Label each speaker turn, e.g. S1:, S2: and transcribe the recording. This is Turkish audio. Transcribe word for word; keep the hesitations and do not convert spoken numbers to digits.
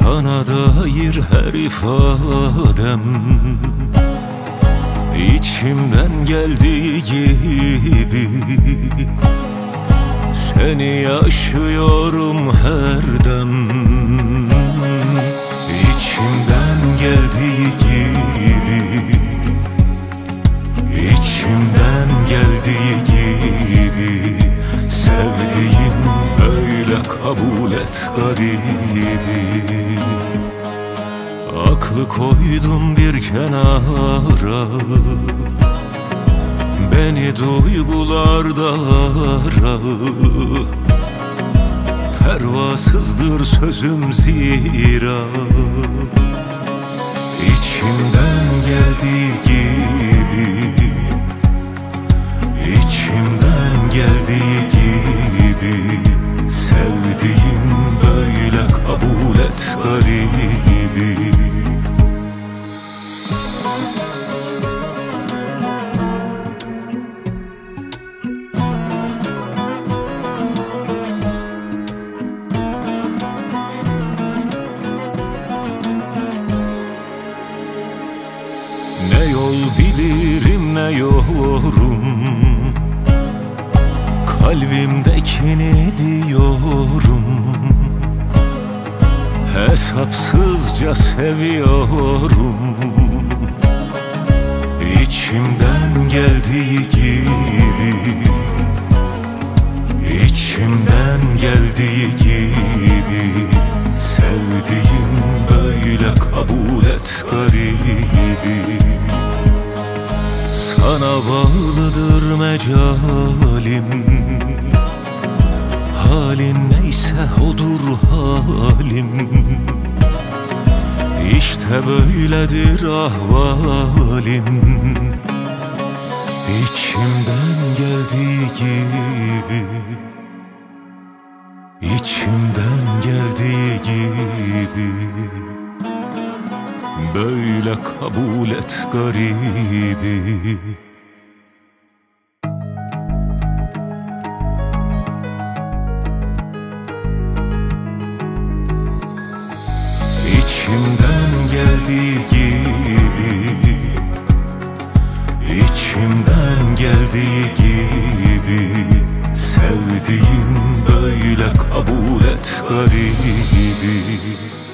S1: Sana dair her ifadem İçimden geldiği gibi seni yaşıyorum her dem. İçimden geldiği gibi, içimden geldiği gibi sevdiğim böyle kabul et garibi. Aklı koydum bir kenara, beni duygularda ara. Pervasızdır sözüm zira, İçimden geldiği gibi, içimden geldiği gibi sevdiğim böyle kabul et garibi. Ne yol bilirim ne yorum, kalbimdekini diyorum. Hesapsızca seviyorum, İçimden geldiği gibi, içimden geldiği gibi sevdiğim böyle kabul et garibi. Sana bağlıdır mecalim, halin neyse odur halim. İşte böyledir ahvalim, İçimden geldiği gibi, İçimden geldiği gibi böyle kabul et garibi. İçimden geldiği gibi, İçimden geldiği gibi sevdiğim böyle kabul et garibi.